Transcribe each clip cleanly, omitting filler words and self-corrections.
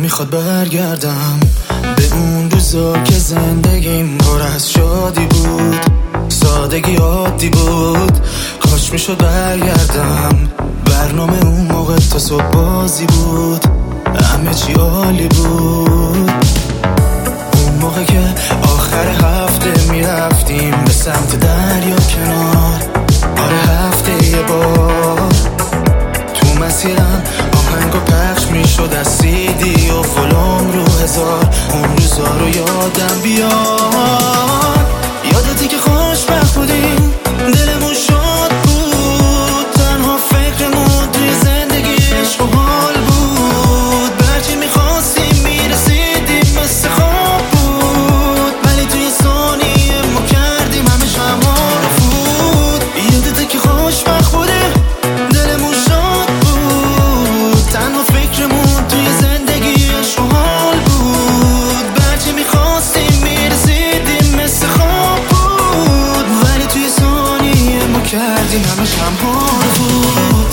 نمیخواد برگردم به اون روزا که زندگیم پر از شادی بود، سادگی عادی بود. کاش میشد برگردم، برنامه اون موقع تا صبح بازی بود، همه چی عالی بود. اون موقع که آخر هفته میرفتیم به سمت دریا کنار، آره هفته یه بار. تو مسیرم آهنگا پخش میشد از CD و ولوم رو 1000. اون روزا رو یادم بیاد، یادتی که خوشبخت بودیم، دلمون شاد بود، تنها فکرمون توی زندگی عشق و حال بود. برچی میخواستیم میرسیدیم مثل خواب بود، ولی توی ثانیه ما کردیم همه شما رو فوت. یادتی که خوشبخت بودیم، دلمون شاد بود، تنها فکرمون توی زندگی عشق و حال بود. برچی میخواستیم میرسیدیم مثل خواب بود، ولی توی ثانیه ما کردیم همه شما رو فوت.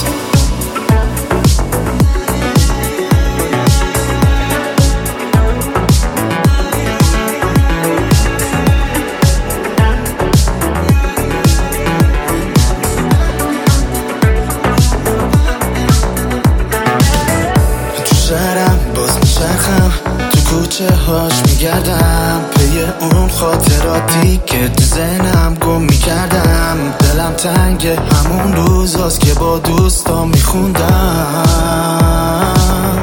شهرم باز میچرخم، تو کوچه هاش میگردم، پی اون خاطراتی که تو ذهنم گم میکردم. دلم تنگ همون روزاست که با دوستا میخوندم.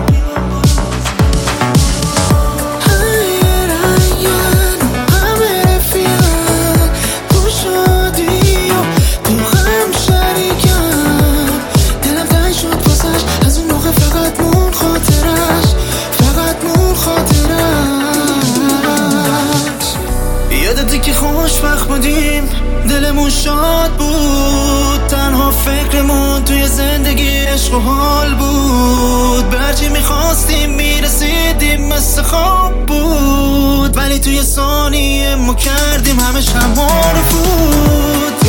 یادتی که خوشبخت بودیم، دلمون شاد بود، تنها فکرمون توی زندگی عشق و حال بود. برچی میخواستیم میرسیدیم مثل خواب بود، ولی توی ثانیه ما کردیم همه شما رو فوت.